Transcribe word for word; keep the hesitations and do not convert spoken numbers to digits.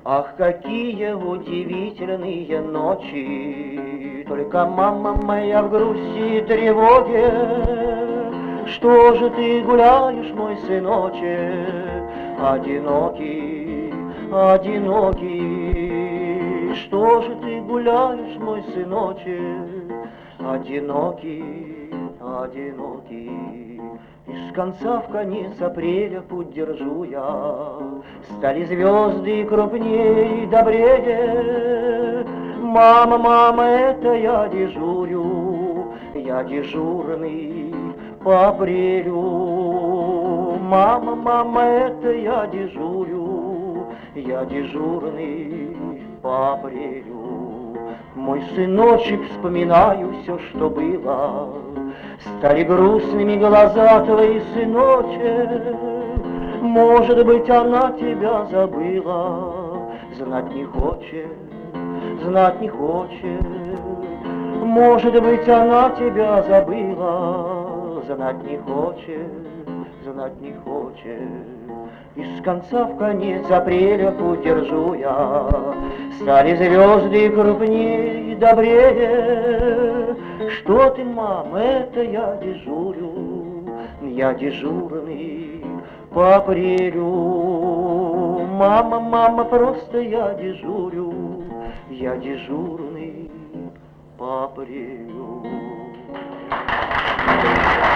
Ах, какие удивительные ночи, только мама моя в грусти и тревоге. Что же ты гуляешь, мой сыночек, одинокий, одинокий? Что же ты гуляешь, мой сыночек, одинокий, одинокий? Из конца в конец апреля путь держу я, стали звезды крупнее и добрее. Мама, мама, это я дежурю, я дежурный по апрелю. Мама, мама, это я дежурю, я дежурный по апрелю. Мой сыночек, вспоминаю все, что было, стали грустными глаза твои, сыночек. Может быть, она тебя забыла, знать не хочет, знать не хочет. Может быть, она тебя забыла, знать не хочет, знать не хочет. Из конца в конец апреля путь держу я, стали звезды крупнее и добрее. Что ты, мама, это я дежурю, я дежурный по апрелю. Мама, мама, просто я дежурю, я дежурный по апрелю.